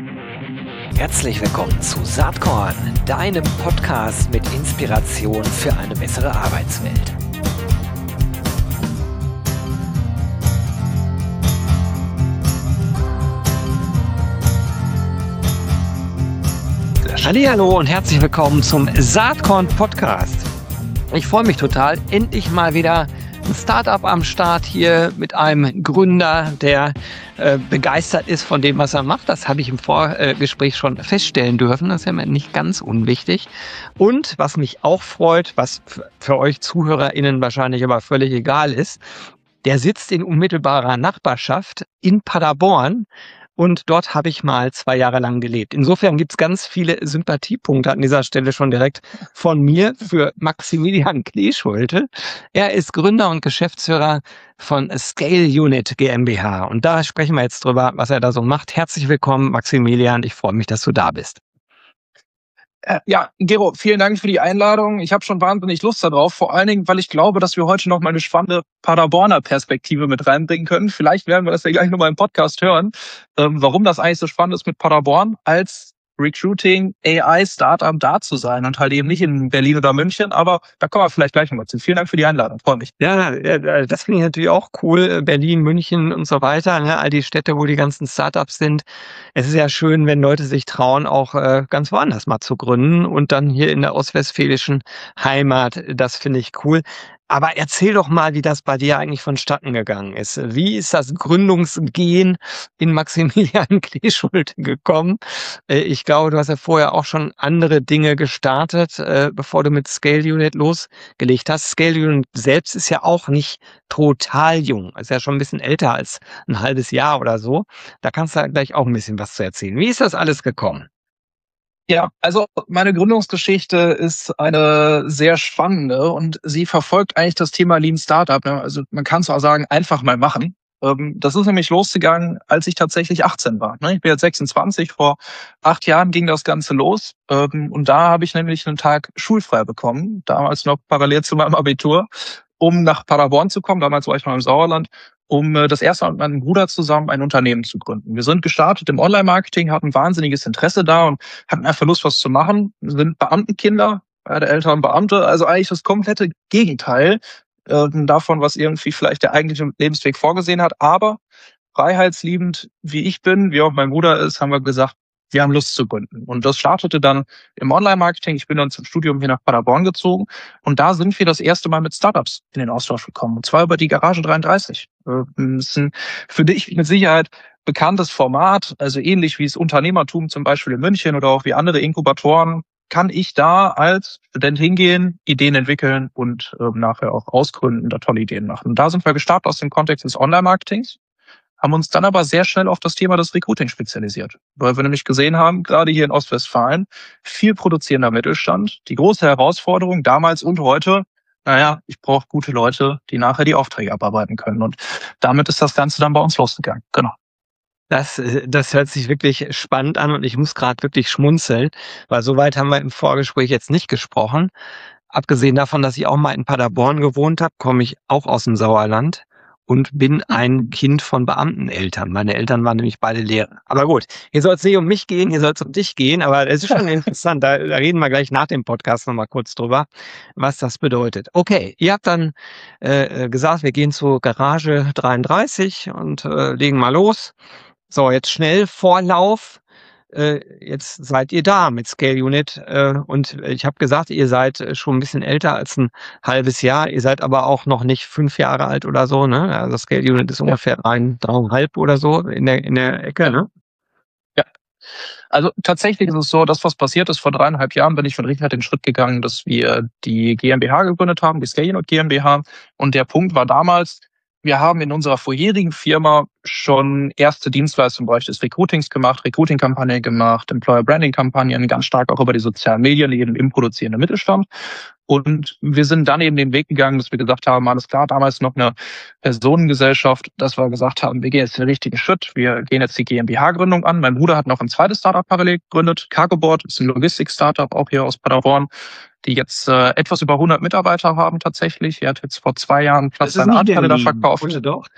Herzlich willkommen zu Saatkorn, deinem Podcast mit Inspiration für eine bessere Arbeitswelt. Hallihallo und herzlich willkommen zum Saatkorn Podcast. Ich freue mich total, endlich mal wieder ein Startup am Start hier mit einem Gründer, der begeistert ist von dem, was er macht. Das habe ich im Vorgespräch schon feststellen dürfen. Das ist ja nicht ganz unwichtig. Und was mich auch freut, was für euch ZuhörerInnen wahrscheinlich aber völlig egal ist, der sitzt in unmittelbarer Nachbarschaft in Paderborn. Und dort habe ich mal 2 Jahre lang gelebt. Insofern gibt es ganz viele Sympathiepunkte an dieser Stelle schon direkt von mir für Maximilian Kleeschulte. Er ist Gründer und Geschäftsführer von Scale Unit GmbH. Und da sprechen wir jetzt drüber, was er da so macht. Herzlich willkommen, Maximilian. Ich freue mich, dass du da bist. Ja, Gero, vielen Dank für die Einladung. Ich habe schon wahnsinnig Lust darauf, vor allen Dingen, weil ich glaube, dass wir heute noch mal eine spannende Paderborner Perspektive mit reinbringen können. Vielleicht werden wir das ja gleich noch mal im Podcast hören, warum das eigentlich so spannend ist, mit Paderborn als Recruiting AI-Startup da zu sein und halt eben nicht in Berlin oder München, aber da kommen wir vielleicht gleich nochmal zu. Vielen Dank für die Einladung, freue mich. Ja, das finde ich natürlich auch cool. Berlin, München und so weiter, ne? All die Städte, wo die ganzen Startups sind. Es ist ja schön, wenn Leute sich trauen, auch ganz woanders mal zu gründen und dann hier in der ostwestfälischen Heimat. Das finde ich cool. Aber erzähl doch mal, wie das bei dir eigentlich vonstatten gegangen ist. Wie ist das Gründungsgehen in Maximilian Kleeschulte gekommen? Ich glaube, du hast ja vorher auch schon andere Dinge gestartet, bevor du mit Scale Unit losgelegt hast. Scale Unit selbst ist ja auch nicht total jung. Ist ja schon ein bisschen älter als ein halbes Jahr oder so. Da kannst du ja gleich auch ein bisschen was zu erzählen. Wie ist das alles gekommen? Ja, also meine Gründungsgeschichte ist eine sehr spannende und sie verfolgt eigentlich das Thema Lean Startup. Ne? Also man kann es auch sagen, einfach mal machen. Das ist nämlich losgegangen, als ich tatsächlich 18 war. Ne? Ich bin jetzt 26, vor 8 Jahren ging das Ganze los. Und da habe ich nämlich einen Tag schulfrei bekommen, damals noch parallel zu meinem Abitur, um nach Paderborn zu kommen. Damals war ich noch im Sauerland, um das erste Mal mit meinem Bruder zusammen ein Unternehmen zu gründen. Wir sind gestartet im Online-Marketing, hatten wahnsinniges Interesse da und hatten einfach Lust, was zu machen. Wir sind Beamtenkinder, beide Eltern Beamte, also eigentlich das komplette Gegenteil davon, was irgendwie vielleicht der eigentliche Lebensweg vorgesehen hat. Aber freiheitsliebend, wie ich bin, wie auch mein Bruder ist, haben wir gesagt, wir haben Lust zu gründen. Und das startete dann im Online-Marketing. Ich bin dann zum Studium hier nach Paderborn gezogen. Und da sind wir das erste Mal mit Startups in den Austausch gekommen. Und zwar über die Garage 33. Das ist ein für dich mit Sicherheit bekanntes Format. Also ähnlich wie das Unternehmertum zum Beispiel in München oder auch wie andere Inkubatoren, kann ich da als Student hingehen, Ideen entwickeln und nachher auch ausgründen, da tolle Ideen machen. Und da sind wir gestartet aus dem Kontext des Online-Marketings, haben uns dann aber sehr schnell auf das Thema des Recruiting spezialisiert, weil wir nämlich gesehen haben, gerade hier in Ostwestfalen, viel produzierender Mittelstand, die große Herausforderung damals und heute, ich brauche gute Leute, die nachher die Aufträge abarbeiten können. Und damit ist das Ganze dann bei uns losgegangen. Genau. Das hört sich wirklich spannend an und ich muss gerade wirklich schmunzeln, weil soweit haben wir im Vorgespräch jetzt nicht gesprochen. Abgesehen davon, dass ich auch mal in Paderborn gewohnt habe, komme ich auch aus dem Sauerland und bin ein Kind von Beamteneltern. Meine Eltern waren nämlich beide Lehrer. Aber gut, hier soll es nicht um mich gehen, hier soll es um dich gehen, aber es ist schon interessant. Da reden wir gleich nach dem Podcast nochmal kurz drüber, was das bedeutet. Okay, ihr habt dann gesagt, wir gehen zur Garage 33 und legen mal los. So, jetzt schnell Vorlauf. Jetzt seid ihr da mit Scale Unit und ich habe gesagt, ihr seid schon ein bisschen älter als ein halbes Jahr. Ihr seid aber auch noch nicht 5 Jahre alt oder so, ne? Also Scale Unit ist ungefähr 3,5 oder so in der Ecke, ne? Ja. Also tatsächlich ist es so, das, was passiert ist, vor 3,5 Jahren bin ich von Richard den Schritt gegangen, dass wir die GmbH gegründet haben, die Scale Unit GmbH. Und der Punkt war damals, wir haben in unserer vorherigen Firma schon erste Dienstleistungen im Bereich des Recruitings gemacht, Recruiting-Kampagnen gemacht, Employer-Branding-Kampagnen, ganz stark auch über die sozialen Medien, eben im produzierenden Mittelstand. Und wir sind dann eben den Weg gegangen, dass wir gesagt haben, alles klar, damals noch eine Personengesellschaft, dass wir gesagt haben, wir gehen jetzt den richtigen Schritt, wir gehen jetzt die GmbH-Gründung an. Mein Bruder hat noch ein zweites Startup parallel gegründet, Cargoboard, ist ein Logistik-Startup, auch hier aus Paderborn. die jetzt etwas über 100 Mitarbeiter haben tatsächlich. Er hat jetzt vor 2 Jahren knapp Das ist seine nicht der Anteile da Lean, verkauft. oder doch?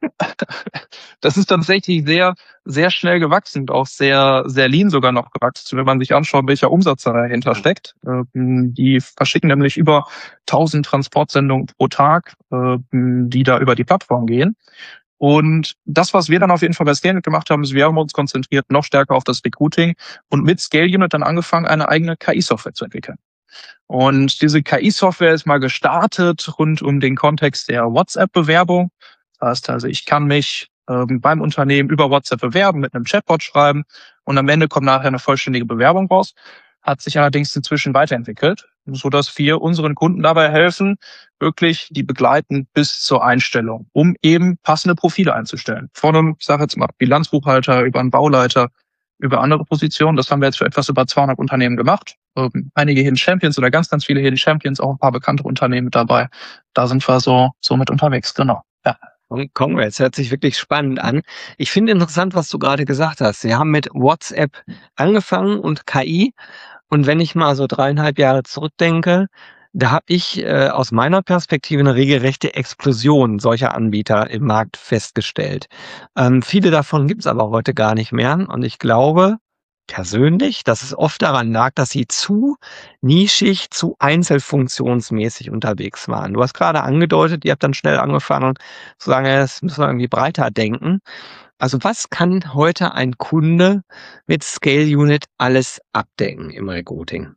Das ist tatsächlich sehr, sehr schnell gewachsen, auch sehr, sehr lean sogar noch gewachsen, wenn man sich anschaut, welcher Umsatz da dahinter steckt. Die verschicken nämlich über 1000 Transportsendungen pro Tag, die da über die Plattform gehen. Und das, was wir dann auf jeden Fall bei ScaleUnit gemacht haben, ist, wir haben uns konzentriert noch stärker auf das Recruiting und mit ScaleUnit dann angefangen, eine eigene KI-Software zu entwickeln. Und diese KI-Software ist mal gestartet rund um den Kontext der WhatsApp-Bewerbung. Das heißt also, ich kann mich beim Unternehmen über WhatsApp bewerben, mit einem Chatbot schreiben und am Ende kommt nachher eine vollständige Bewerbung raus. Hat sich allerdings inzwischen weiterentwickelt, sodass wir unseren Kunden dabei helfen, wirklich die begleiten bis zur Einstellung, um eben passende Profile einzustellen. Von einem, ich sage jetzt mal, Bilanzbuchhalter über einen Bauleiter, über andere Positionen. Das haben wir jetzt für etwas über 200 Unternehmen gemacht. Einige Hidden Champions oder ganz, ganz viele Hidden Champions, auch ein paar bekannte Unternehmen mit dabei. Da sind wir so mit unterwegs, genau. Ja. Congrats, hört sich wirklich spannend an. Ich finde interessant, was du gerade gesagt hast. Sie haben mit WhatsApp angefangen und KI. Und wenn ich mal so 3,5 Jahre zurückdenke, da habe ich aus meiner Perspektive eine regelrechte Explosion solcher Anbieter im Markt festgestellt. Viele davon gibt es aber heute gar nicht mehr. Und ich glaube persönlich, dass es oft daran lag, dass sie zu nischig, zu einzelfunktionsmäßig unterwegs waren. Du hast gerade angedeutet, ihr habt dann schnell angefangen zu sagen, ja, das müssen wir irgendwie breiter denken. Also was kann heute ein Kunde mit ScaleUnit alles abdecken im Recruiting?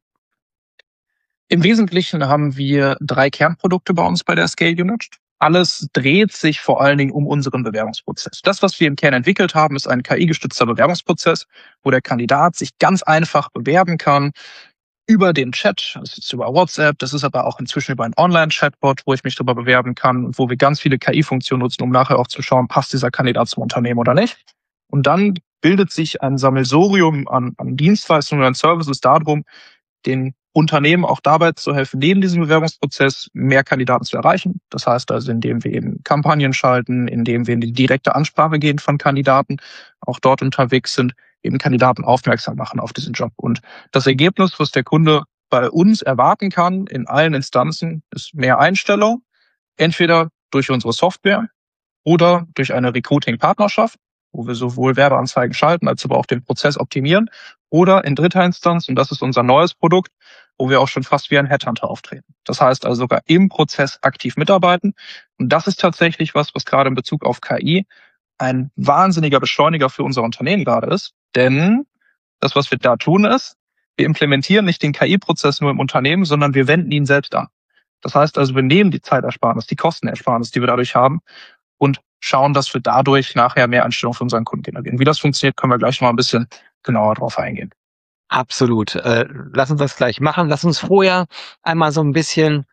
Im Wesentlichen haben wir 3 Kernprodukte bei uns bei der ScaleUnit. Alles dreht sich vor allen Dingen um unseren Bewerbungsprozess. Das, was wir im Kern entwickelt haben, ist ein KI-gestützter Bewerbungsprozess, wo der Kandidat sich ganz einfach bewerben kann über den Chat, das ist jetzt über WhatsApp, das ist aber auch inzwischen über ein Online-Chatbot, wo ich mich darüber bewerben kann und wo wir ganz viele KI-Funktionen nutzen, um nachher auch zu schauen, passt dieser Kandidat zum Unternehmen oder nicht. Und dann bildet sich ein Sammelsurium an Dienstleistungen und Services darum, den Unternehmen auch dabei zu helfen, neben diesem Bewerbungsprozess mehr Kandidaten zu erreichen. Das heißt also, indem wir eben Kampagnen schalten, indem wir in die direkte Ansprache gehen von Kandidaten, auch dort unterwegs sind, eben Kandidaten aufmerksam machen auf diesen Job. Und das Ergebnis, was der Kunde bei uns erwarten kann, in allen Instanzen, ist mehr Einstellung, entweder durch unsere Software oder durch eine Recruiting-Partnerschaft, wo wir sowohl Werbeanzeigen schalten, als aber auch den Prozess optimieren, oder in dritter Instanz, und das ist unser neues Produkt, wo wir auch schon fast wie ein Headhunter auftreten. Das heißt also sogar im Prozess aktiv mitarbeiten. Und das ist tatsächlich was gerade in Bezug auf KI ein wahnsinniger Beschleuniger für unser Unternehmen gerade ist. Denn das, was wir da tun, ist, wir implementieren nicht den KI-Prozess nur im Unternehmen, sondern wir wenden ihn selbst an. Das heißt also, wir nehmen die Zeitersparnis, die Kostenersparnis, die wir dadurch haben, und schauen, dass wir dadurch nachher mehr Anstellung für unseren Kunden generieren. Wie das funktioniert, können wir gleich noch mal ein bisschen genauer drauf eingehen. Absolut. Lass uns das gleich machen. Lass uns vorher einmal so ein bisschen,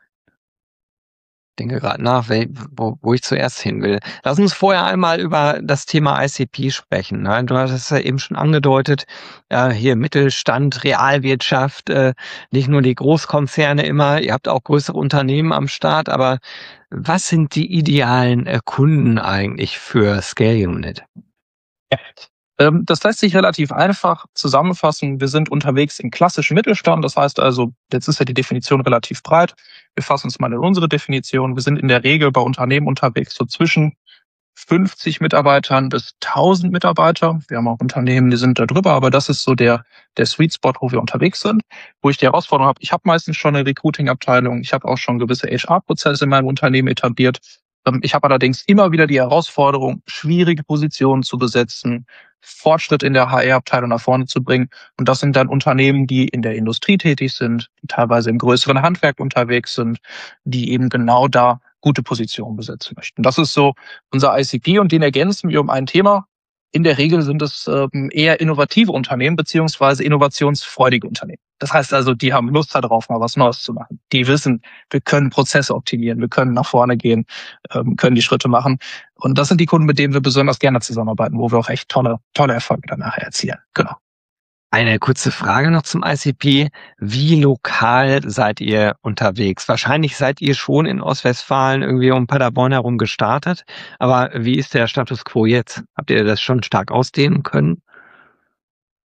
denke gerade nach, wo ich zuerst hin will. Lass uns vorher einmal über das Thema ICP sprechen. Ne? Du hast es ja eben schon angedeutet, hier Mittelstand, Realwirtschaft, nicht nur die Großkonzerne immer, ihr habt auch größere Unternehmen am Start, aber was sind die idealen Kunden eigentlich für ScaleUnit? Ja. Das lässt sich relativ einfach zusammenfassen. Wir sind unterwegs im klassischen Mittelstand. Das heißt also, jetzt ist ja die Definition relativ breit. Wir fassen uns mal in unsere Definition. Wir sind in der Regel bei Unternehmen unterwegs so zwischen 50 Mitarbeitern bis 1000 Mitarbeiter. Wir haben auch Unternehmen, die sind da drüber, aber das ist so der Sweet Spot, wo wir unterwegs sind, wo ich die Herausforderung habe. Ich habe meistens schon eine Recruiting-Abteilung. Ich habe auch schon gewisse HR-Prozesse in meinem Unternehmen etabliert. Ich habe allerdings immer wieder die Herausforderung, schwierige Positionen zu besetzen, Fortschritt in der HR-Abteilung nach vorne zu bringen. Und das sind dann Unternehmen, die in der Industrie tätig sind, die teilweise im größeren Handwerk unterwegs sind, die eben genau da gute Positionen besetzen möchten. Das ist so unser ICP und den ergänzen wir um ein Thema. In der Regel sind es eher innovative Unternehmen beziehungsweise innovationsfreudige Unternehmen. Das heißt also, die haben Lust darauf, mal was Neues zu machen. Die wissen, wir können Prozesse optimieren, wir können nach vorne gehen, können die Schritte machen. Und das sind die Kunden, mit denen wir besonders gerne zusammenarbeiten, wo wir auch echt tolle Erfolge dann nachher erzielen. Genau. Eine kurze Frage noch zum ICP. Wie lokal seid ihr unterwegs? Wahrscheinlich seid ihr schon in Ostwestfalen irgendwie um Paderborn herum gestartet. Aber wie ist der Status quo jetzt? Habt ihr das schon stark ausdehnen können?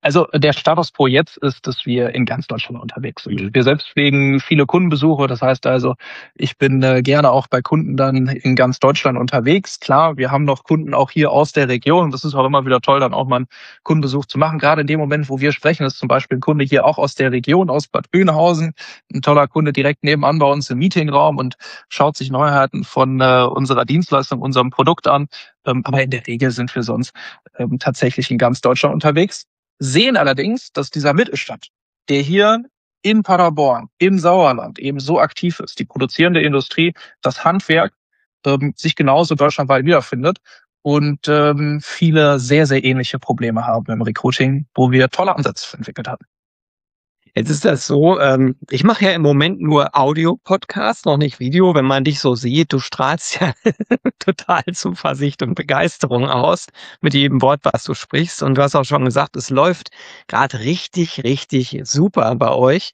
Also der Status quo jetzt ist, dass wir in ganz Deutschland unterwegs sind. Wir selbst pflegen viele Kundenbesuche. Das heißt also, ich bin gerne auch bei Kunden dann in ganz Deutschland unterwegs. Klar, wir haben noch Kunden auch hier aus der Region. Das ist auch immer wieder toll, dann auch mal einen Kundenbesuch zu machen. Gerade in dem Moment, wo wir sprechen, ist zum Beispiel ein Kunde hier auch aus der Region, aus Bad Oeynhausen. Ein toller Kunde direkt nebenan bei uns im Meetingraum und schaut sich Neuheiten von unserer Dienstleistung, unserem Produkt an. Aber in der Regel sind wir sonst tatsächlich in ganz Deutschland unterwegs. Sehen allerdings, dass dieser Mittelstand, der hier in Paderborn, im Sauerland eben so aktiv ist, die produzierende Industrie, das Handwerk, sich genauso deutschlandweit wiederfindet und viele sehr, sehr ähnliche Probleme haben im Recruiting, wo wir tolle Ansätze entwickelt haben. Jetzt ist das so, ich mache ja im Moment nur Audio-Podcasts, noch nicht Video. Wenn man dich so sieht, du strahlst ja total Zuversicht und Begeisterung aus mit jedem Wort, was du sprichst. Und du hast auch schon gesagt, es läuft gerade richtig, richtig super bei euch.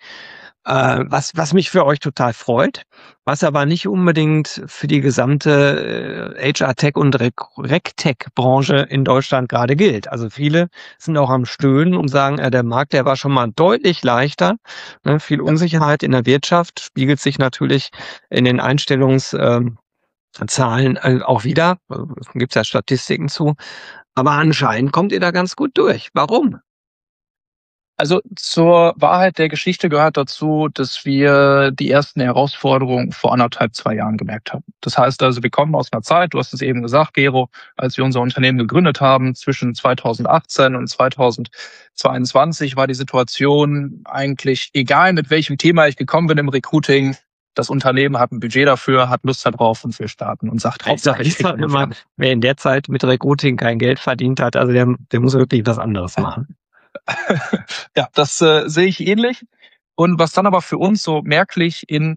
Was mich für euch total freut, was aber nicht unbedingt für die gesamte HR-Tech- und Rec-Tech-Branche in Deutschland gerade gilt. Also viele sind auch am Stöhnen und sagen, der Markt, der war schon mal deutlich leichter. Ne? Viel Unsicherheit in der Wirtschaft spiegelt sich natürlich in den Einstellungszahlen auch wieder. Gibt es ja Statistiken zu. Aber anscheinend kommt ihr da ganz gut durch. Warum? Also zur Wahrheit der Geschichte gehört dazu, dass wir die ersten Herausforderungen vor 2 Jahren gemerkt haben. Das heißt also, wir kommen aus einer Zeit, du hast es eben gesagt, Gero, als wir unser Unternehmen gegründet haben, zwischen 2018 und 2022 war die Situation eigentlich, egal mit welchem Thema ich gekommen bin im Recruiting, das Unternehmen hat ein Budget dafür, hat Lust darauf und wir starten und sagt, Hauptsache, ich sage immer, wer in der Zeit mit Recruiting kein Geld verdient hat, also der muss wirklich was anderes machen. Ja, das sehe ich ähnlich. Und was dann aber für uns so merklich in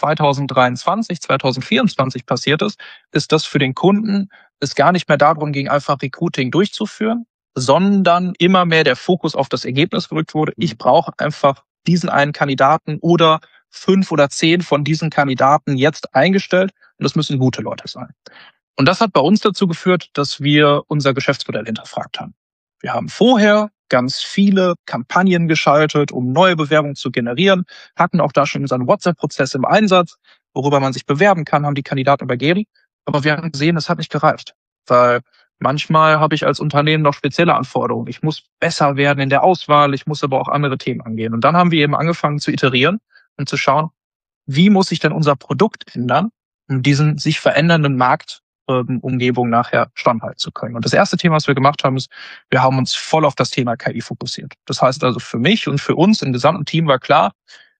2023, 2024 passiert ist, ist, dass für den Kunden es gar nicht mehr darum ging, einfach Recruiting durchzuführen, sondern immer mehr der Fokus auf das Ergebnis gerückt wurde. Ich brauche einfach diesen einen Kandidaten oder 5 oder 10 von diesen Kandidaten jetzt eingestellt. Und das müssen gute Leute sein. Und das hat bei uns dazu geführt, dass wir unser Geschäftsmodell hinterfragt haben. Wir haben vorher ganz viele Kampagnen geschaltet, um neue Bewerbungen zu generieren, hatten auch da schon unseren WhatsApp-Prozess im Einsatz, worüber man sich bewerben kann, haben die Kandidaten übergeben. Aber wir haben gesehen, das hat nicht gereicht, weil manchmal habe ich als Unternehmen noch spezielle Anforderungen. Ich muss besser werden in der Auswahl, ich muss aber auch andere Themen angehen. Und dann haben wir eben angefangen zu iterieren und zu schauen, wie muss sich denn unser Produkt ändern, um diesen sich verändernden Marktumgebung nachher standhalten zu können. Und das erste Thema, was wir gemacht haben, ist, wir haben uns voll auf das Thema KI fokussiert. Das heißt also für mich und für uns im gesamten Team war klar,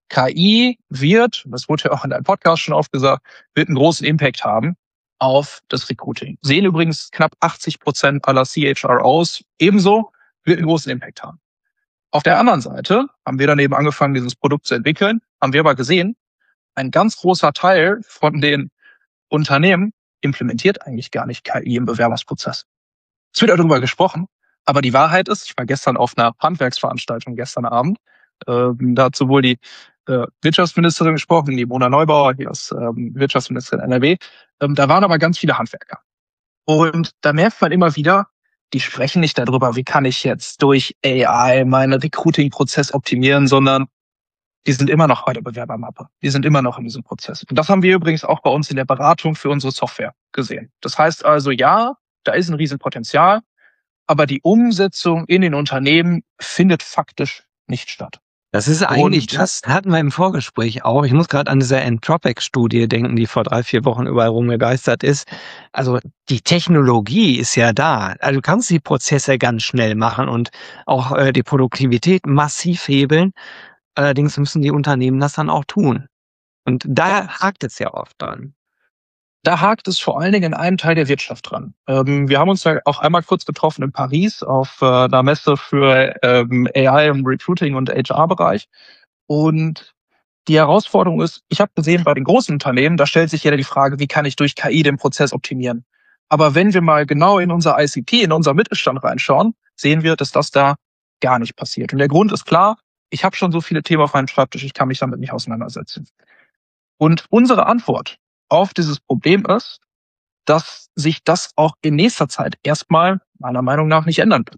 KI wird, das wurde ja auch in deinem Podcast schon oft gesagt, wird einen großen Impact haben auf das Recruiting. Sehen übrigens knapp 80% aller CHROs ebenso, wird einen großen Impact haben. Auf der anderen Seite haben wir dann eben angefangen, dieses Produkt zu entwickeln, haben wir aber gesehen, ein ganz großer Teil von den Unternehmen implementiert eigentlich gar nicht KI im Bewerbungsprozess. Es wird darüber gesprochen, aber die Wahrheit ist, ich war gestern auf einer Handwerksveranstaltung gestern Abend, da hat sowohl die Wirtschaftsministerin gesprochen, die Mona Neubauer, die ist Wirtschaftsministerin NRW, da waren aber ganz viele Handwerker. Und da merkt man immer wieder, die sprechen nicht darüber, wie kann ich jetzt durch AI meinen Recruiting-Prozess optimieren, sondern die sind immer noch bei der Bewerbermappe. Die sind immer noch in diesem Prozess. Und das haben wir übrigens auch bei uns in der Beratung für unsere Software gesehen. Das heißt also, ja, da ist ein Riesenpotenzial, aber die Umsetzung in den Unternehmen findet faktisch nicht statt. Das ist eigentlich, das hatten wir im Vorgespräch auch. Ich muss gerade an diese Anthropic-Studie denken, die vor 3-4 Wochen überall rumgegeistert ist. Also die Technologie ist ja da. Also du kannst die Prozesse ganz schnell machen und auch die Produktivität massiv hebeln. Allerdings müssen die Unternehmen das dann auch tun. Und da hakt es ja oft dran. Da hakt es vor allen Dingen in einem Teil der Wirtschaft dran. Wir haben uns ja auch einmal kurz getroffen in Paris auf einer Messe für AI im Recruiting und HR-Bereich. Und die Herausforderung ist, ich habe gesehen, bei den großen Unternehmen, da stellt sich jeder die Frage, wie kann ich durch KI den Prozess optimieren? Aber wenn wir mal genau in unser ICT, in unser Mittelstand reinschauen, sehen wir, dass das da gar nicht passiert. Und der Grund ist klar, ich habe schon so viele Themen auf meinem Schreibtisch, ich kann mich damit nicht auseinandersetzen. Und unsere Antwort auf dieses Problem ist, dass sich das auch in nächster Zeit erstmal meiner Meinung nach nicht ändern wird.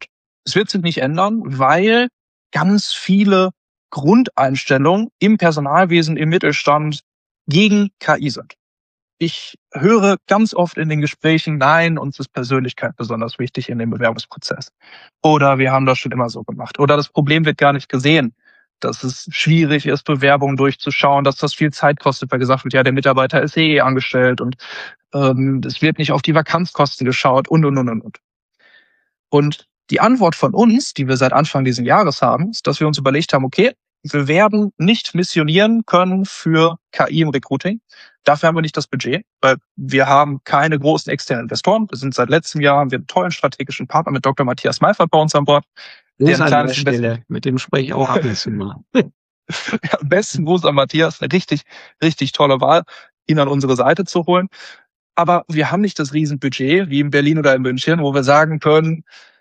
Es wird sich nicht ändern, weil ganz viele Grundeinstellungen im Personalwesen, im Mittelstand gegen KI sind. Ich höre ganz oft in den Gesprächen, nein, uns ist Persönlichkeit besonders wichtig in dem Bewerbungsprozess. Oder wir haben das schon immer so gemacht. Oder das Problem wird gar nicht gesehen, dass es schwierig ist, Bewerbungen durchzuschauen, dass das viel Zeit kostet, weil gesagt wird, ja, der Mitarbeiter ist angestellt und es wird nicht auf die Vakanzkosten geschaut und. Und die Antwort von uns, die wir seit Anfang dieses Jahres haben, ist, dass wir uns überlegt haben, okay, wir werden nicht missionieren können für KI im Recruiting. Dafür haben wir nicht das Budget, weil wir haben keine großen externen Investoren. Wir sind seit letztem Jahr, haben wir einen tollen strategischen Partner mit Dr. Matthias Meifert bei uns an Bord. Gruß an der Stelle, mit dem spreche ich auch ab und zu mal. Ja, am besten Gruß an Matthias, eine richtig, richtig tolle Wahl, ihn an unsere Seite zu holen. Aber wir haben nicht das Riesenbudget wie in Berlin oder in München, wo wir sagen können,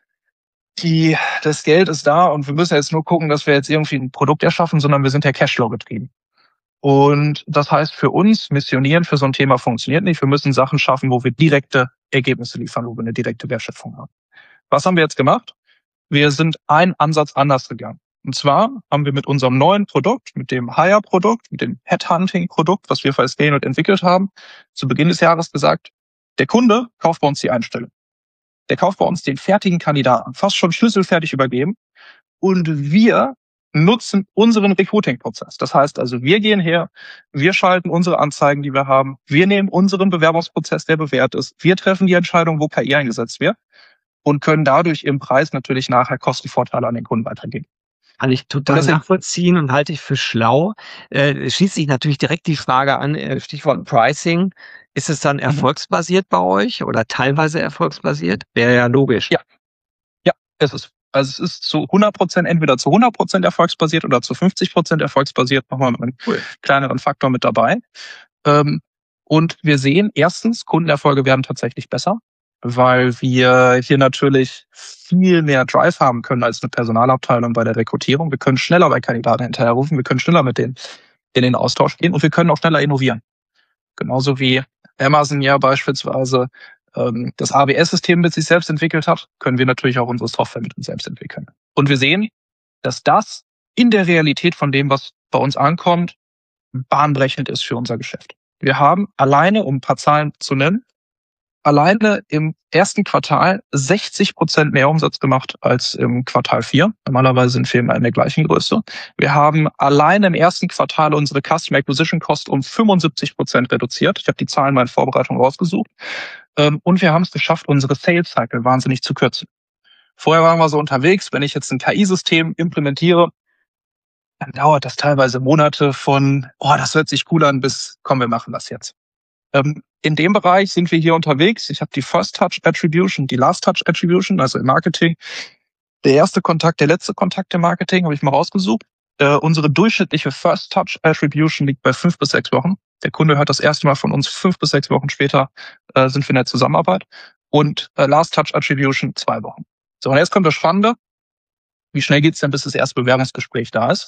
das Geld ist da und wir müssen jetzt nur gucken, dass wir jetzt irgendwie ein Produkt erschaffen, sondern wir sind ja Cashflow getrieben. Und das heißt für uns, missionieren für so ein Thema funktioniert nicht. Wir müssen Sachen schaffen, wo wir direkte Ergebnisse liefern, wo wir eine direkte Wertschöpfung haben. Was haben wir jetzt gemacht? Wir sind einen Ansatz anders gegangen. Und zwar haben wir mit unserem neuen Produkt, mit dem Hire-Produkt, mit dem Headhunting-Produkt, was wir für SCale entwickelt haben, zu Beginn des Jahres gesagt, der Kunde kauft bei uns die Einstellung. Der kauft bei uns den fertigen Kandidaten, fast schon schlüsselfertig übergeben. Und wir nutzen unseren Recruiting-Prozess. Das heißt also, wir gehen her, wir schalten unsere Anzeigen, die wir haben, wir nehmen unseren Bewerbungsprozess, der bewährt ist, wir treffen die Entscheidung, wo KI eingesetzt wird und können dadurch im Preis natürlich nachher Kostenvorteile an den Kunden weitergeben. Kann ich total nachvollziehen und halte ich für schlau. Schließt sich natürlich direkt die Frage an, Stichwort Pricing. Ist es dann erfolgsbasiert bei euch oder teilweise erfolgsbasiert? Wäre ja logisch. Ja, es ist. Also es ist zu 100%, entweder zu 100% erfolgsbasiert oder zu 50% erfolgsbasiert. Nochmal mit einem kleineren Faktor mit dabei. Und wir sehen erstens, Kundenerfolge werden tatsächlich besser, weil wir hier natürlich viel mehr Drive haben können als eine Personalabteilung bei der Rekrutierung. Wir können schneller bei Kandidaten hinterherrufen, wir können schneller mit denen in den Austausch gehen und wir können auch schneller innovieren. Genauso wie Amazon ja beispielsweise das AWS-System mit sich selbst entwickelt hat, können wir natürlich auch unsere Software mit uns selbst entwickeln. Und wir sehen, dass das in der Realität von dem, was bei uns ankommt, bahnbrechend ist für unser Geschäft. Wir haben alleine, um ein paar Zahlen zu nennen, alleine im ersten Quartal 60% mehr Umsatz gemacht als im Quartal 4. Normalerweise sind Firmen in der gleichen Größe. Wir haben alleine im ersten Quartal unsere Customer Acquisition Cost um 75% reduziert. Ich habe die Zahlen mal in Vorbereitung rausgesucht. Und wir haben es geschafft, unsere Sales Cycle wahnsinnig zu kürzen. Vorher waren wir so unterwegs, wenn ich jetzt ein KI-System implementiere, dann dauert das teilweise Monate von, das hört sich cool an, bis, komm, wir machen das jetzt. In dem Bereich sind wir hier unterwegs. Ich habe die First Touch Attribution, die Last Touch Attribution, also im Marketing. Der erste Kontakt, der letzte Kontakt im Marketing habe ich mal rausgesucht. Unsere durchschnittliche First Touch Attribution liegt bei 5 bis 6 Wochen. Der Kunde hört das erste Mal von uns 5 bis 6 Wochen später, sind wir in der Zusammenarbeit. Und Last Touch Attribution 2 Wochen. So, und jetzt kommt das Spannende. Wie schnell geht's denn, bis das erste Bewerbungsgespräch da ist?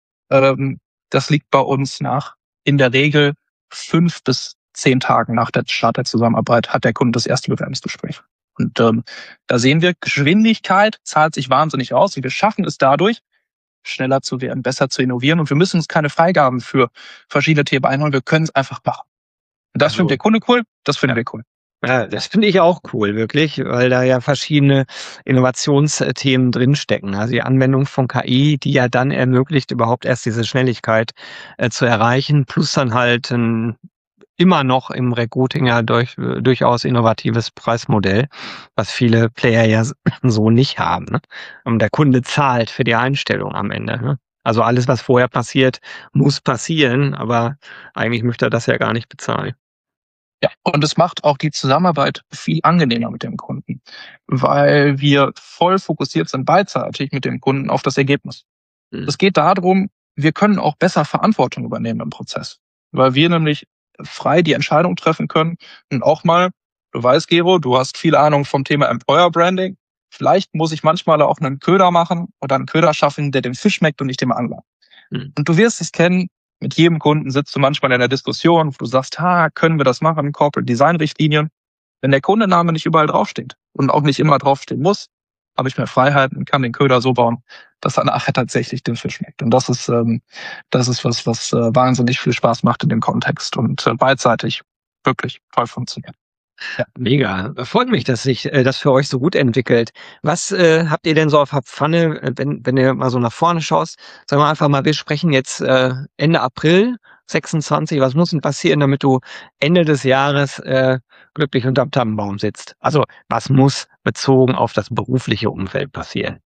Das liegt bei uns nach in der Regel 5 bis 10 Tagen nach der Start der Zusammenarbeit hat der Kunde das erste Bewerbungsgespräch. Und da sehen wir, Geschwindigkeit zahlt sich wahnsinnig aus. Und wir schaffen es dadurch, schneller zu werden, besser zu innovieren. Und wir müssen uns keine Freigaben für verschiedene Themen einholen. Wir können es einfach machen. Und das findet der Kunde cool, das finden wir cool. Ja, das finde ich auch cool, wirklich, weil da ja verschiedene Innovationsthemen drinstecken. Also die Anwendung von KI, die ja dann ermöglicht, überhaupt erst diese Schnelligkeit zu erreichen, plus dann halt immer noch im Recruiting ja durchaus innovatives Preismodell, was viele Player ja so nicht haben. Ne? Und der Kunde zahlt für die Einstellung am Ende. Ne? Also alles, was vorher passiert, muss passieren, aber eigentlich möchte er das ja gar nicht bezahlen. Ja, und es macht auch die Zusammenarbeit viel angenehmer mit dem Kunden, weil wir voll fokussiert sind beidseitig mit dem Kunden auf das Ergebnis. Es geht darum, wir können auch besser Verantwortung übernehmen im Prozess, weil wir nämlich frei die Entscheidung treffen können und auch mal, du weißt, Gero, du hast viel Ahnung vom Thema Employer Branding, vielleicht muss ich manchmal auch einen Köder machen oder einen Köder schaffen, der dem Fisch schmeckt und nicht dem Angler. Und du wirst es kennen, mit jedem Kunden sitzt du manchmal in der Diskussion, wo du sagst, können wir das machen, Corporate Design Richtlinien. Wenn der Kundename nicht überall draufsteht und auch nicht immer draufstehen muss, habe ich mehr Freiheiten, kann den Köder so bauen, dass er nachher tatsächlich dem Fisch schmeckt. Und das ist was wahnsinnig viel Spaß macht in dem Kontext und beidseitig wirklich toll funktioniert. Ja. Mega. Freut mich, dass sich das für euch so gut entwickelt. Was habt ihr denn so auf der Pfanne, wenn ihr mal so nach vorne schaust? Sagen wir einfach mal, wir sprechen jetzt Ende April 26. Was muss denn passieren, damit du Ende des Jahres glücklich unterm Tannenbaum sitzt? Also was muss bezogen auf das berufliche Umfeld passieren?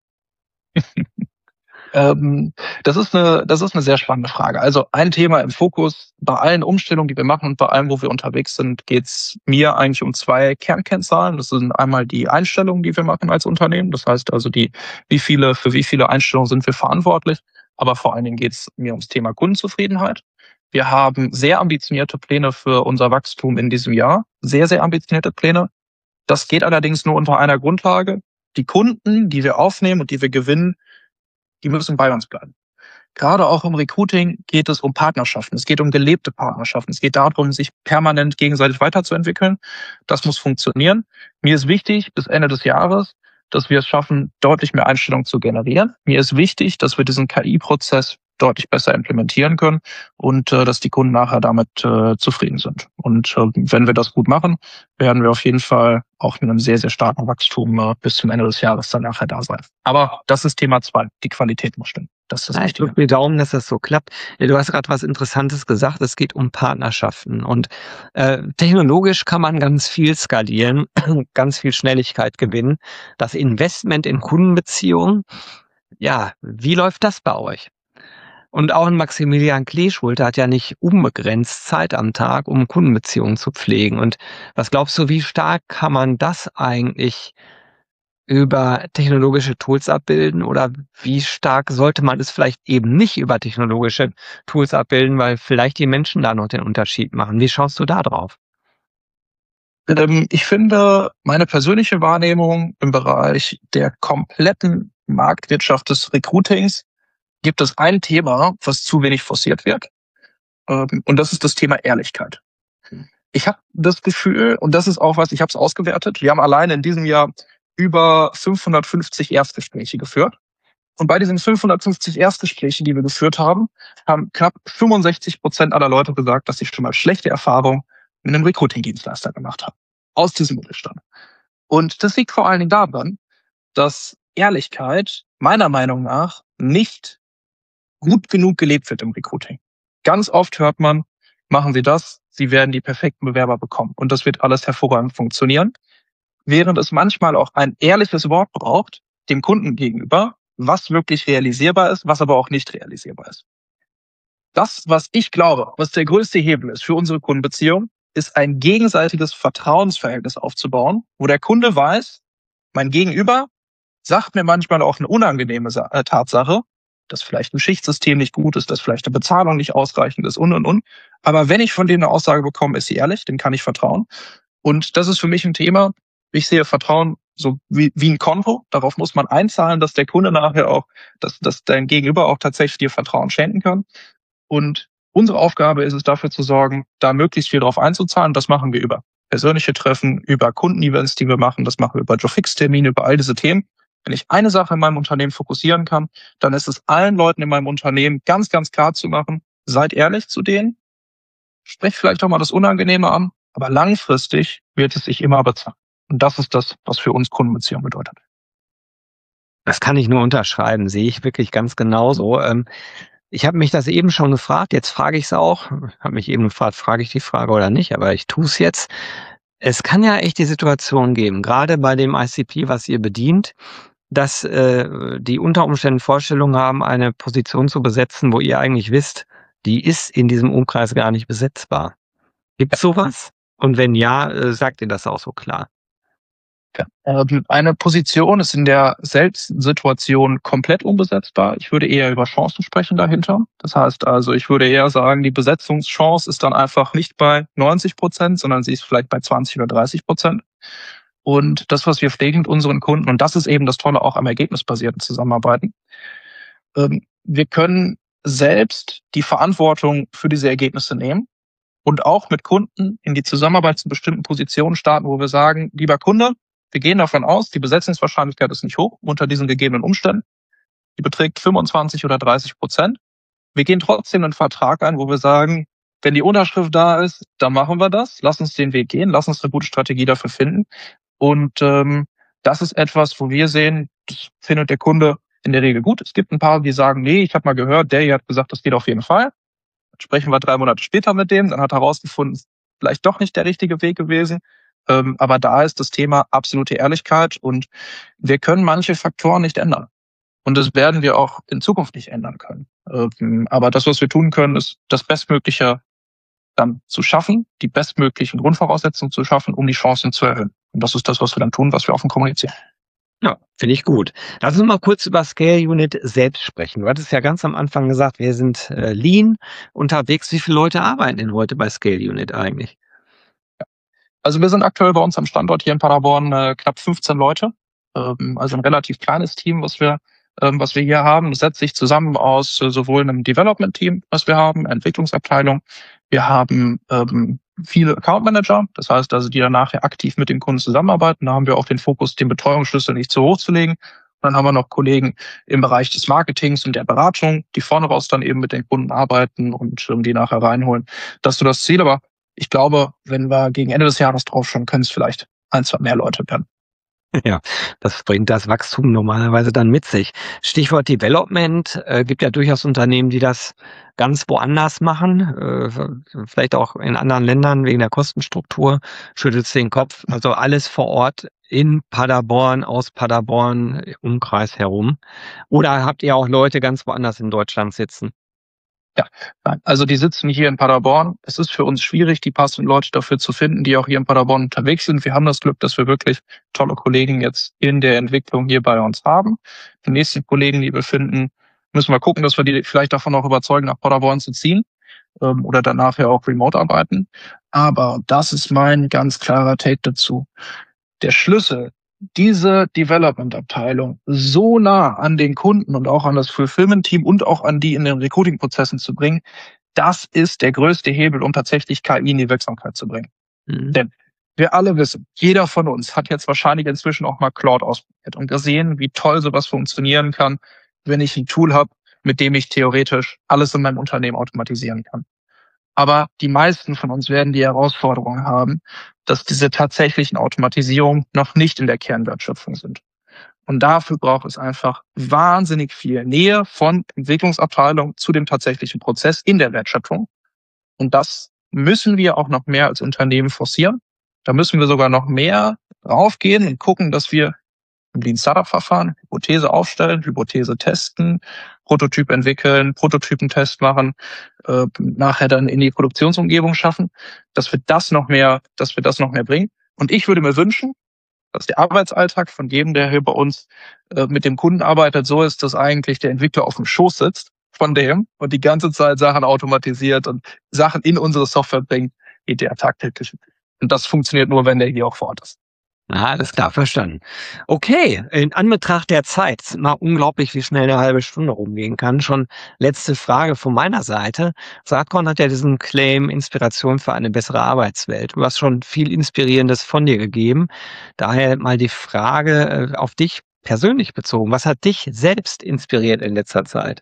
Das ist eine sehr spannende Frage. Also ein Thema im Fokus bei allen Umstellungen, die wir machen und bei allem, wo wir unterwegs sind, geht's mir eigentlich um 2 Kernkennzahlen. Das sind einmal die Einstellungen, die wir machen als Unternehmen. Das heißt also für wie viele Einstellungen sind wir verantwortlich. Aber vor allen Dingen geht's mir ums Thema Kundenzufriedenheit. Wir haben sehr ambitionierte Pläne für unser Wachstum in diesem Jahr. Sehr, sehr ambitionierte Pläne. Das geht allerdings nur unter einer Grundlage. Die Kunden, die wir aufnehmen und die wir gewinnen, die müssen bei uns bleiben. Gerade auch im Recruiting geht es um Partnerschaften. Es geht um gelebte Partnerschaften. Es geht darum, sich permanent gegenseitig weiterzuentwickeln. Das muss funktionieren. Mir ist wichtig, bis Ende des Jahres, dass wir es schaffen, deutlich mehr Einstellungen zu generieren. Mir ist wichtig, dass wir diesen KI-Prozess deutlich besser implementieren können und dass die Kunden nachher damit zufrieden sind. Und wenn wir das gut machen, werden wir auf jeden Fall auch mit einem sehr, sehr starken Wachstum bis zum Ende des Jahres dann nachher da sein. Aber das ist Thema 2. Die Qualität muss stimmen. Das ist das Ich Wichtige. drücke mir Daumen, dass das so klappt. Du hast gerade was Interessantes gesagt. Es geht um Partnerschaften. Und technologisch kann man ganz viel skalieren, ganz viel Schnelligkeit gewinnen. Das Investment in Kundenbeziehungen, ja, wie läuft das bei euch? Und auch ein Maximilian Kleeschulte hat ja nicht unbegrenzt Zeit am Tag, um Kundenbeziehungen zu pflegen. Und was glaubst du, wie stark kann man das eigentlich über technologische Tools abbilden oder wie stark sollte man es vielleicht eben nicht über technologische Tools abbilden, weil vielleicht die Menschen da noch den Unterschied machen? Wie schaust du da drauf? Ich finde, meine persönliche Wahrnehmung im Bereich der kompletten Marktwirtschaft des Recruitings gibt es ein Thema, was zu wenig forciert wird. Und das ist das Thema Ehrlichkeit. Ich habe das Gefühl, und das ist auch was, ich habe es ausgewertet, wir haben alleine in diesem Jahr über 550 Erstgespräche geführt. Und bei diesen 550 Erstgesprächen, die wir geführt haben, haben knapp 65% aller Leute gesagt, dass sie schon mal schlechte Erfahrungen mit einem Recruiting-Dienstleister gemacht haben. Aus diesem Mittelstand. Und das liegt vor allen Dingen daran, dass Ehrlichkeit meiner Meinung nach nicht gut genug gelebt wird im Recruiting. Ganz oft hört man, machen Sie das, Sie werden die perfekten Bewerber bekommen. Und das wird alles hervorragend funktionieren. Während es manchmal auch ein ehrliches Wort braucht, dem Kunden gegenüber, was wirklich realisierbar ist, was aber auch nicht realisierbar ist. Das, was ich glaube, was der größte Hebel ist für unsere Kundenbeziehung, ist ein gegenseitiges Vertrauensverhältnis aufzubauen, wo der Kunde weiß, mein Gegenüber sagt mir manchmal auch eine unangenehme Tatsache, dass vielleicht ein Schichtsystem nicht gut ist, dass vielleicht eine Bezahlung nicht ausreichend ist und. Aber wenn ich von dem eine Aussage bekomme, ist sie ehrlich, dem kann ich vertrauen. Und das ist für mich ein Thema. Ich sehe Vertrauen so wie ein Konto. Darauf muss man einzahlen, dass der Kunde nachher auch, dass dein Gegenüber auch tatsächlich dir Vertrauen schenken kann. Und unsere Aufgabe ist es, dafür zu sorgen, da möglichst viel drauf einzuzahlen. Das machen wir über persönliche Treffen, über Kundenevents, die wir machen. Das machen wir über Joe-Fix-Termine, über all diese Themen. Wenn ich eine Sache in meinem Unternehmen fokussieren kann, dann ist es allen Leuten in meinem Unternehmen ganz, ganz klar zu machen, seid ehrlich zu denen, sprecht vielleicht auch mal das Unangenehme an, aber langfristig wird es sich immer bezahlen. Und das ist das, was für uns Kundenbeziehung bedeutet. Das kann ich nur unterschreiben, sehe ich wirklich ganz genauso. Ich habe mich das eben schon gefragt, jetzt frage ich es auch. Ich habe mich eben gefragt, frage ich die Frage oder nicht, aber ich tue es jetzt. Es kann ja echt die Situation geben, gerade bei dem ICP, was ihr bedient, dass die unter Umständen Vorstellungen haben, eine Position zu besetzen, wo ihr eigentlich wisst, die ist in diesem Umkreis gar nicht besetzbar. Gibt's sowas? Und wenn ja, sagt ihr das auch so klar? Eine Position ist in der seltensten Situation komplett unbesetzbar. Ich würde eher über Chancen sprechen dahinter. Das heißt also, ich würde eher sagen, die Besetzungschance ist dann einfach nicht bei 90%, sondern sie ist vielleicht bei 20 oder 30%. Und das, was wir pflegen mit unseren Kunden, und das ist eben das Tolle auch am ergebnisbasierten Zusammenarbeiten, wir können selbst die Verantwortung für diese Ergebnisse nehmen und auch mit Kunden in die Zusammenarbeit zu bestimmten Positionen starten, wo wir sagen, lieber Kunde, Wir gehen davon aus, die Besetzungswahrscheinlichkeit ist nicht hoch unter diesen gegebenen Umständen. Die beträgt 25 oder 30%. Wir gehen trotzdem einen Vertrag ein, wo wir sagen, wenn die Unterschrift da ist, dann machen wir das. Lass uns den Weg gehen. Lass uns eine gute Strategie dafür finden. Und das ist etwas, wo wir sehen, das findet der Kunde in der Regel gut. Es gibt ein paar, die sagen, nee, ich habe mal gehört, der hier hat gesagt, das geht auf jeden Fall. Dann sprechen wir 3 Monate später mit dem. Dann hat er herausgefunden, es ist vielleicht doch nicht der richtige Weg gewesen. Aber da ist das Thema absolute Ehrlichkeit. Und wir können manche Faktoren nicht ändern. Und das werden wir auch in Zukunft nicht ändern können. Aber das, was wir tun können, ist das Bestmögliche dann zu schaffen, die bestmöglichen Grundvoraussetzungen zu schaffen, um die Chancen zu erhöhen. Und das ist das, was wir dann tun, was wir offen kommunizieren. Ja, finde ich gut. Lass uns mal kurz über Scale Unit selbst sprechen. Du hattest ja ganz am Anfang gesagt, wir sind lean unterwegs. Wie viele Leute arbeiten denn heute bei Scale Unit eigentlich? Also wir sind aktuell bei uns am Standort hier in Paderborn knapp 15 Leute. Also ein relativ kleines Team, was wir hier haben. Das setzt sich zusammen aus sowohl einem Development-Team, was wir haben, Entwicklungsabteilung. Wir haben viele Account Manager, das heißt also, die dann nachher aktiv mit den Kunden zusammenarbeiten. Da haben wir auch den Fokus, den Betreuungsschlüssel nicht zu hoch zu legen. Und dann haben wir noch Kollegen im Bereich des Marketings und der Beratung, die vorne raus dann eben mit den Kunden arbeiten und die nachher reinholen. Das ist so das Ziel. Aber ich glaube, wenn wir gegen Ende des Jahres drauf schauen, können es vielleicht 1, 2 mehr Leute werden. Ja, das bringt das Wachstum normalerweise dann mit sich. Stichwort Development, gibt ja durchaus Unternehmen, die das ganz woanders machen, vielleicht auch in anderen Ländern wegen der Kostenstruktur. Schüttelst den Kopf. Also alles vor Ort in Paderborn, aus Paderborn, Umkreis herum. Oder habt ihr auch Leute ganz woanders in Deutschland sitzen? Ja, nein. Also die sitzen hier in Paderborn. Es ist für uns schwierig, die passenden Leute dafür zu finden, die auch hier in Paderborn unterwegs sind. Wir haben das Glück, dass wir wirklich tolle Kollegen jetzt in der Entwicklung hier bei uns haben. Die nächsten Kollegen, die wir finden, müssen wir gucken, dass wir die vielleicht davon auch überzeugen, nach Paderborn zu ziehen oder dann nachher auch remote arbeiten. Aber das ist mein ganz klarer Take dazu. Der Schlüssel, diese Development-Abteilung so nah an den Kunden und auch an das Fulfillment-Team und auch an die in den Recruiting-Prozessen zu bringen, das ist der größte Hebel, um tatsächlich KI in die Wirksamkeit zu bringen. Denn wir alle wissen, jeder von uns hat jetzt wahrscheinlich inzwischen auch mal Claude ausprobiert und gesehen, wie toll sowas funktionieren kann, wenn ich ein Tool habe, mit dem ich theoretisch alles in meinem Unternehmen automatisieren kann. Aber die meisten von uns werden die Herausforderung haben, dass diese tatsächlichen Automatisierungen noch nicht in der Kernwertschöpfung sind. Und dafür braucht es einfach wahnsinnig viel Nähe von Entwicklungsabteilung zu dem tatsächlichen Prozess in der Wertschöpfung. Und das müssen wir auch noch mehr als Unternehmen forcieren. Da müssen wir sogar noch mehr raufgehen und gucken, dass wir im Lean Startup Verfahren Hypothese aufstellen, Hypothese testen, Prototyp entwickeln, Prototypentest machen, nachher dann in die Produktionsumgebung schaffen, dass wir das noch mehr bringen. Und ich würde mir wünschen, dass der Arbeitsalltag von jedem, der hier bei uns mit dem Kunden arbeitet, so ist, dass eigentlich der Entwickler auf dem Schoß sitzt von dem und die ganze Zeit Sachen automatisiert und Sachen in unsere Software bringt, die der tagtäglich. Und das funktioniert nur, wenn der hier auch vor Ort ist. Alles klar, verstanden. Okay, in Anbetracht der Zeit, ist immer unglaublich, wie schnell eine halbe Stunde rumgehen kann. Schon letzte Frage von meiner Seite. Saatkorn hat ja diesen Claim Inspiration für eine bessere Arbeitswelt. Du hast schon viel Inspirierendes von dir gegeben. Daher mal die Frage auf dich persönlich bezogen. Was hat dich selbst inspiriert in letzter Zeit?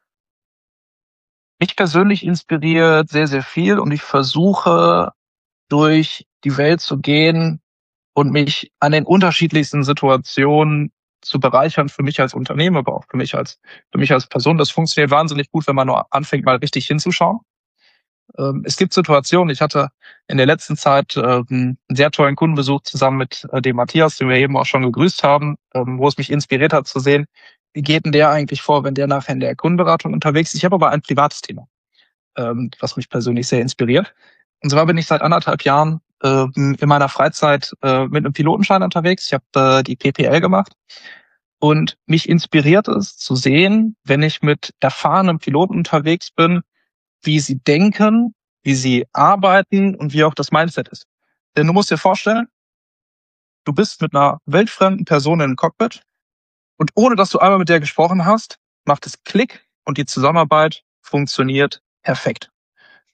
Mich persönlich inspiriert sehr, sehr viel und ich versuche durch die Welt zu gehen und mich an den unterschiedlichsten Situationen zu bereichern, für mich als Unternehmer, aber auch für mich als Person. Das funktioniert wahnsinnig gut, wenn man nur anfängt, mal richtig hinzuschauen. Es gibt Situationen, ich hatte in der letzten Zeit einen sehr tollen Kundenbesuch zusammen mit dem Matthias, den wir eben auch schon gegrüßt haben, wo es mich inspiriert hat zu sehen, wie geht denn der eigentlich vor, wenn der nachher in der Kundenberatung unterwegs ist. Ich habe aber ein privates Thema, was mich persönlich sehr inspiriert. Und zwar bin ich seit 1,5 Jahren in meiner Freizeit mit einem Pilotenschein unterwegs. Ich habe die PPL gemacht und mich inspiriert es zu sehen, wenn ich mit erfahrenen Piloten unterwegs bin, wie sie denken, wie sie arbeiten und wie auch das Mindset ist. Denn du musst dir vorstellen, du bist mit einer wildfremden Person in einem Cockpit und ohne dass du einmal mit der gesprochen hast, macht es Klick und die Zusammenarbeit funktioniert perfekt.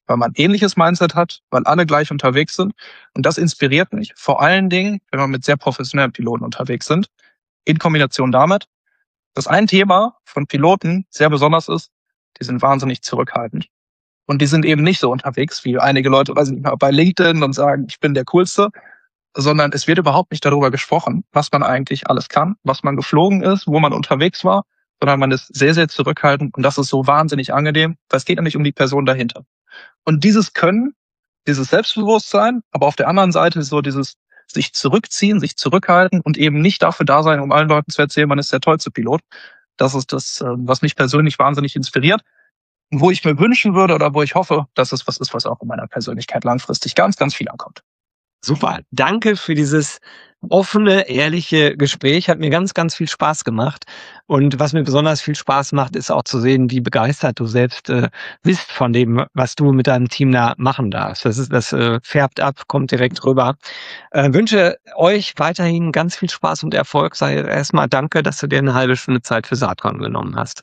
weil man ein ähnliches Mindset hat, weil alle gleich unterwegs sind. Und das inspiriert mich, vor allen Dingen, wenn wir mit sehr professionellen Piloten unterwegs sind, in Kombination damit, dass ein Thema von Piloten sehr besonders ist, die sind wahnsinnig zurückhaltend. Und die sind eben nicht so unterwegs wie einige Leute, weiß ich nicht mal, bei LinkedIn und sagen, ich bin der Coolste, sondern es wird überhaupt nicht darüber gesprochen, was man eigentlich alles kann, was man geflogen ist, wo man unterwegs war, sondern man ist sehr, sehr zurückhaltend und das ist so wahnsinnig angenehm, weil es geht nämlich um die Person dahinter. Und dieses Können, dieses Selbstbewusstsein, aber auf der anderen Seite so dieses sich zurückziehen, sich zurückhalten und eben nicht dafür da sein, um allen Leuten zu erzählen, man ist der tollste Pilot. Das ist das, was mich persönlich wahnsinnig inspiriert. Und wo ich mir wünschen würde oder wo ich hoffe, dass es was ist, was auch in meiner Persönlichkeit langfristig ganz, ganz viel ankommt. Super. Danke für dieses offene, ehrliche Gespräch. Hat mir ganz, ganz viel Spaß gemacht. Und was mir besonders viel Spaß macht, ist auch zu sehen, wie begeistert du selbst bist von dem, was du mit deinem Team da machen darfst. Das färbt ab, kommt direkt rüber. Wünsche euch weiterhin ganz viel Spaß und Erfolg. Sage erstmal danke, dass du dir eine halbe Stunde Zeit für Saatkorn genommen hast.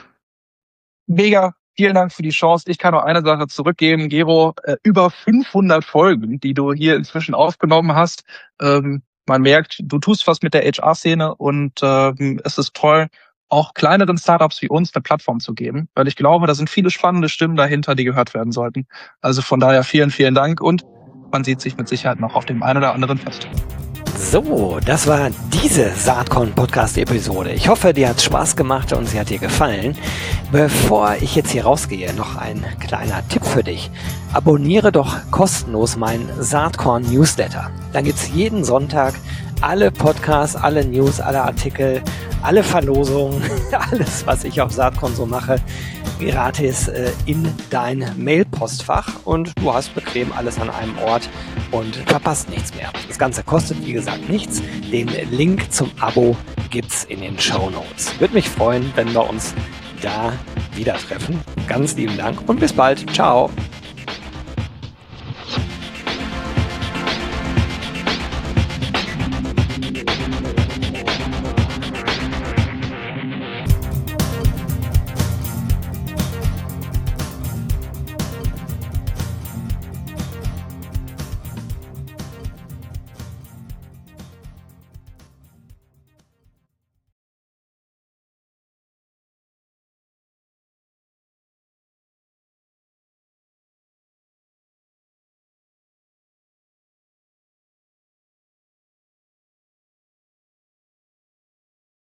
Mega. Vielen Dank für die Chance. Ich kann noch eine Sache zurückgeben, Gero. Über 500 Folgen, die du hier inzwischen aufgenommen hast. Man merkt, du tust was mit der HR-Szene und es ist toll, auch kleineren Startups wie uns eine Plattform zu geben, weil ich glaube, da sind viele spannende Stimmen dahinter, die gehört werden sollten. Also von daher vielen, vielen Dank und man sieht sich mit Sicherheit noch auf dem einen oder anderen Fest. So, das war diese Saatkorn-Podcast-Episode. Ich hoffe, dir hat es Spaß gemacht und sie hat dir gefallen. Bevor ich jetzt hier rausgehe, noch ein kleiner Tipp für dich. Abonniere doch kostenlos meinen Saatkorn-Newsletter. Dann gibt es jeden Sonntag alle Podcasts, alle News, alle Artikel, alle Verlosungen, alles, was ich auf Saatkorn so mache, gratis in dein Mailpostfach und du hast bequem alles an einem Ort und verpasst nichts mehr. Das Ganze kostet, wie gesagt, nichts. Den Link zum Abo gibt's in den Shownotes. Würde mich freuen, wenn wir uns da wieder treffen. Ganz lieben Dank und bis bald. Ciao.